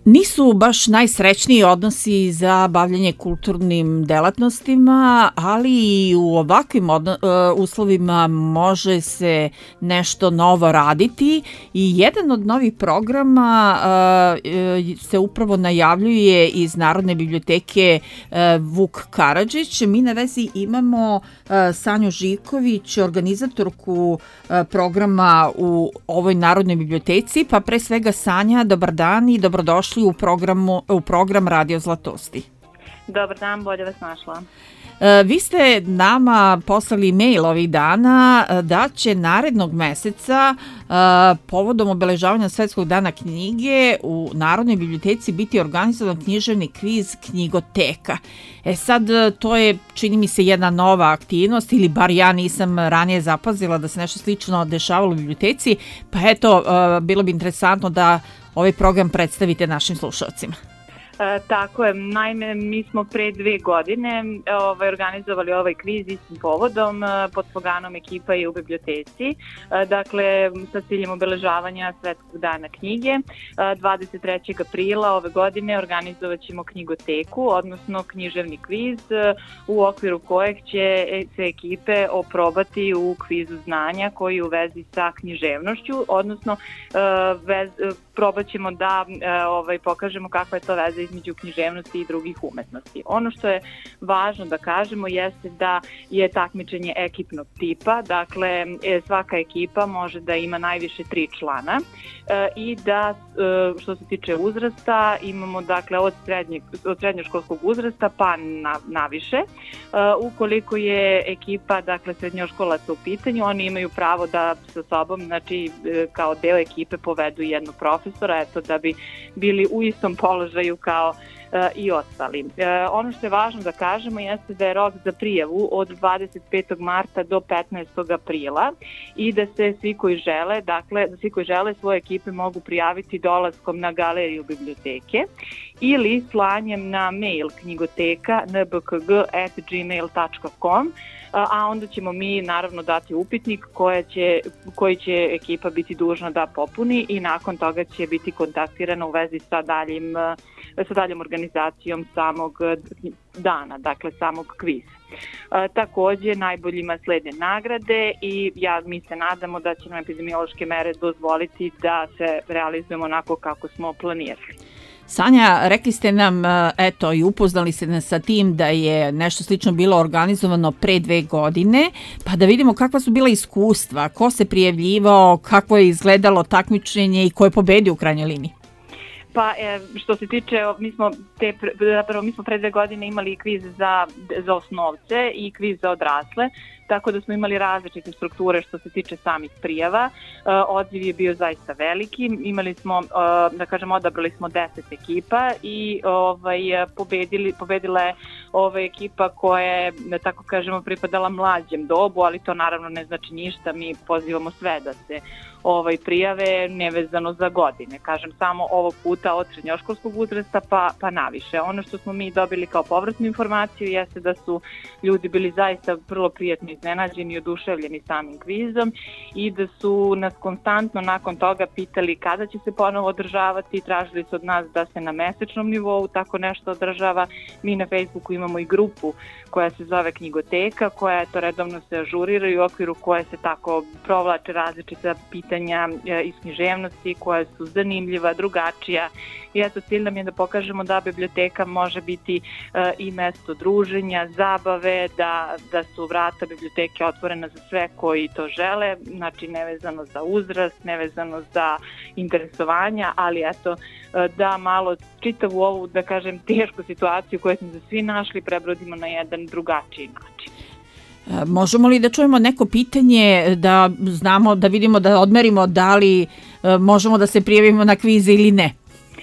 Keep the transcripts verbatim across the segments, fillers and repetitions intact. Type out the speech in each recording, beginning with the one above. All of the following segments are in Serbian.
Nisu baš najsrećniji odnosi za bavljanje kulturnim delatnostima, ali i u ovakvim odno- uslovima može se nešto novo raditi i jedan od novih programa uh, se upravo najavljuje iz Narodne biblioteke uh, Vuk Karadžić. Mi na vezi imamo uh, Sanju Živković, organizatorku uh, programa u ovoj Narodnoj biblioteci, pa pre svega Sanja, dobar dan i dobrodošli u, programu, u program Radio Zlatosti. Dobar dan, bolje vas našla. E, vi ste nama poslali mail ovih dana da će narednog meseca e, povodom obeležavanja Svetskog dana knjige u Narodnoj biblioteci biti organizovan književni kviz Knjigoteka. E sad, to je, čini mi se, jedna nova aktivnost, ili bar ja nisam ranije zapazila da se nešto slično dešavalo u biblioteci, pa eto, e, bilo bi interesantno da ovaj program predstavite našim slušalcima. E, tako je, naime mi smo pre dve godine ovaj, organizovali ovaj kviz istim povodom pod sloganom Ekipa je u biblioteci, e, dakle sa ciljem obeležavanja Svetskog dana knjige. E, dvadeset trećeg aprila ove godine organizovat ćemo knjigoteku, odnosno književni kviz e, u okviru kojeg će se ekipe oprobati u kvizu znanja koji je u vezi sa književnošću, odnosno e, vez, probat ćemo da e, ovaj, pokažemo kakva je to veza između književnosti i drugih umetnosti. Ono što je važno da kažemo jeste da je takmičenje ekipnog tipa, dakle svaka ekipa može da ima najviše tri člana e, i da e, što se tiče uzrasta imamo dakle od, srednjeg, od srednjoškolskog uzrasta pa na, naviše. E, ukoliko je ekipa dakle srednjoškolaca u pitanju, oni imaju pravo da sa sobom, znači kao deo ekipe povedu jednog profesora, eto da bi bili u istom položaju kao e, i ostali. E, ono što je važno da kažemo jeste da je rok za prijavu od dvadeset petog marta do petnaestog aprila i da se svi koji žele, dakle da svi koji žele svoje ekipe mogu prijaviti dolaskom na galeriju biblioteke ili slanjem na mail knjigoteka n b k g at gmail dot com, a onda ćemo mi naravno dati upitnik koje će, koji će ekipa biti dužna da popuni i nakon toga će biti kontaktirana u vezi sa daljim, sa daljom organizacijom samog dana, dakle samog kviza. E, takođe, najboljima slede nagrade i ja, mi se nadamo da će nam epidemiološke mere dozvoliti da se realizujemo onako kako smo planirali. Sanja, rekli ste nam, eto, i upoznali ste nas sa tim da je nešto slično bilo organizovano pre dve godine, pa da vidimo kakva su bila iskustva, ko se prijavljivao, kako je izgledalo takmičenje i ko je pobedio u krajnjoj liniji. Pa e, što se tiče, mi smo, te, zapravo, mi smo pre dve godine imali kviz za, za osnovce i kviz za odrasle, tako da smo imali različite strukture što se tiče samih prijava. E, odziv je bio zaista veliki, imali smo, e, da kažem, odabrali smo deset ekipa i ovaj, pobedili, pobedila je ova ekipa koja je, da tako kažemo, pripadala mlađem dobu, ali to naravno ne znači ništa, mi pozivamo sve da se ovaj, prijave nevezano za godine. Kažem, samo ovog puta od srednjoškolskog uzrasta pa, pa naviše. Ono što smo mi dobili kao povratnu informaciju jeste da su ljudi bili zaista vrlo prijatno iznenađeni i oduševljeni samim kvizom i da su nas konstantno nakon toga pitali kada će se ponovo održavati i tražili su od nas da se na mesečnom nivou tako nešto održava. Mi na Facebooku imamo i grupu koja se zove Knjigoteka, koja to redovno se ažurira i u okviru koje se tako provlače različita pitanja iz književnosti koja su zanimljiva, drugačija. I eto, cilj nam je da pokažemo da biblioteka može biti e, i mesto druženja, zabave, da, da su vrata biblioteke otvorena za sve koji to žele, znači nevezano za uzrast, nevezano za interesovanja, ali eto, e, da malo čitavu ovu, da kažem, tešku situaciju koju smo za svi našli prebrodimo na jedan drugačiji način. Možemo li da čujemo neko pitanje, da znamo, da vidimo, da odmerimo da li možemo da se prijavimo na kvize ili ne?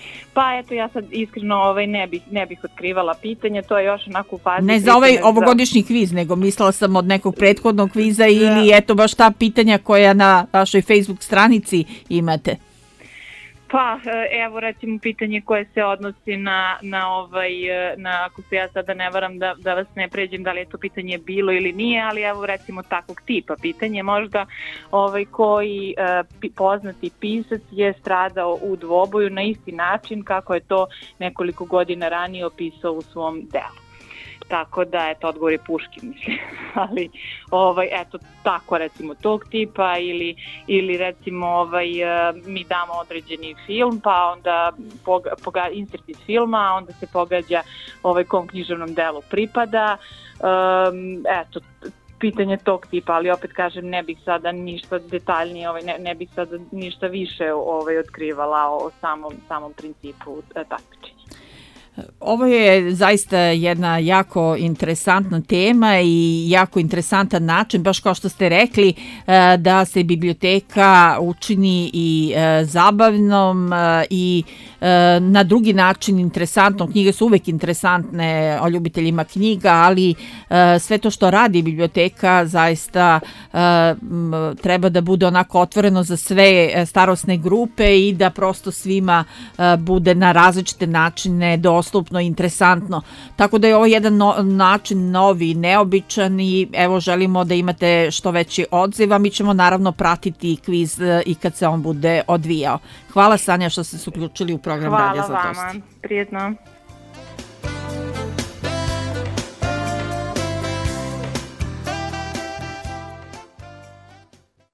Pa eto, ja sad iskreno ovaj, ne, bih, ne bih otkrivala pitanje, to je još onako u fazi... Ne za ovaj ovogodišnji kviz, nego mislila sam od nekog prethodnog kviza ili eto baš ta pitanja koja na vašoj Facebook stranici imate. Pa evo recimo pitanje koje se odnosi na, na ovaj, na, ako se ja sada ne varam da, da vas ne pređem da li je to pitanje bilo ili nije, ali evo recimo takvog tipa pitanje možda ovaj, koji uh, poznati pisac je stradao u dvoboju na isti način kako je to nekoliko godina ranije opisao u svom delu. Tako da, eto, odgovor je Puškin, mislim, ali, ovaj, eto, tako, recimo, tog tipa, ili, ili recimo, ovaj, mi damo određeni film, pa onda poga, poga, insert iz filma, onda se pogađa ovaj, kom književnom delu pripada, um, eto, pitanje tog tipa, ali opet kažem, ne bih sada ništa detaljnije, ovaj, ne, ne bih sada ništa više ovaj, otkrivala o samom, samom principu takmičenja. Ovo je zaista jedna jako interesantna tema i jako interesantan način, baš kao što ste rekli, da se biblioteka učini i zabavnom i na drugi način interesantnom. Knjige su uvek interesantne o ljubiteljima knjiga, ali sve to što radi biblioteka zaista treba da bude onako otvoreno za sve starosne grupe i da prosto svima bude na različite načine dostupno i interesantno. Tako da je ovo jedan no, način novi, neobičan i evo želimo da imate što veći odziv, a mi ćemo naravno pratiti kviz i kad se on bude odvijao. Hvala Sanja što ste se uključili u program Radija za gosti. Hvala vama, prijetno.